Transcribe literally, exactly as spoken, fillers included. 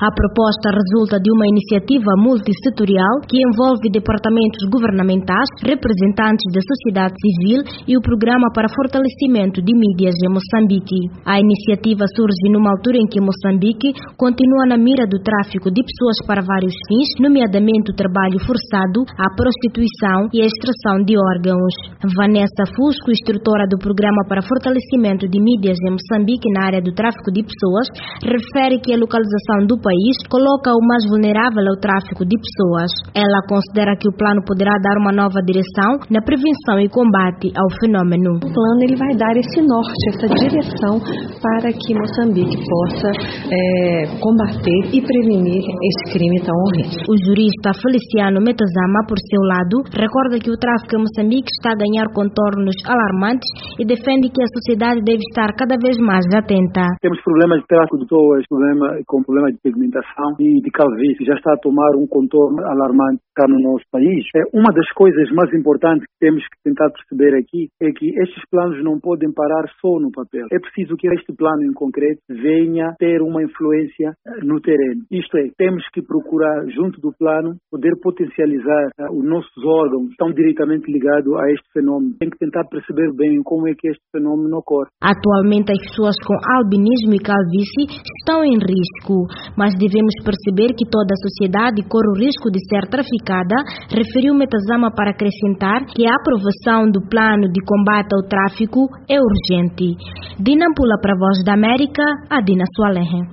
A proposta resulta de uma iniciativa multissetorial que envolve departamentos governamentais, representantes da sociedade civil e o Programa para Fortalecimento de Mídias em Moçambique. A iniciativa surge numa altura em que Moçambique continua na mira do tráfico de pessoas para vários fins, nomeadamente o trabalho forçado, a prostituição e a extração de órgãos. Vanessa Fusco, instrutora do Programa para Fortalecimento de Mídias em Moçambique na área do tráfico de pessoas, refere que a localização do país coloca o mais vulnerável ao tráfico de pessoas. Ela considera que o plano poderá dar uma nova direção na prevenção e combate ao fenômeno. O plano ele vai dar esse norte, essa direção para que Moçambique possa é, combater e prevenir esse crime tão horrendo. O jurista Feliciano Metazama, por seu lado, recorda que o tráfico em Moçambique está a ganhar contornos alarmantes e defende que a sociedade deve estar cada vez mais atenta. Temos problemas de tráfico de pessoas, problema, com problema de pigmentação e de calvície, já está a tomar um contorno alarmante cá no nosso país. É, uma das coisas mais importantes que temos que tentar perceber aqui é que estes planos não podem parar só no papel. É preciso que este plano em concreto venha ter uma influência no terreno. Isto é, temos que procurar, junto do plano, poder potencializar uh, os nossos órgãos que estão diretamente ligados a este fenômeno. Tem que tentar perceber bem como é que este fenômeno ocorre. Atualmente as pessoas com albinismo e calvície estão em risco, mas devemos perceber que toda a sociedade corre o risco de ser traficada, referiu Metazama para acrescentar que a aprovação do plano de combate ao tráfico é urgente. De Nampula para a Voz da América, Adina Soalenhe.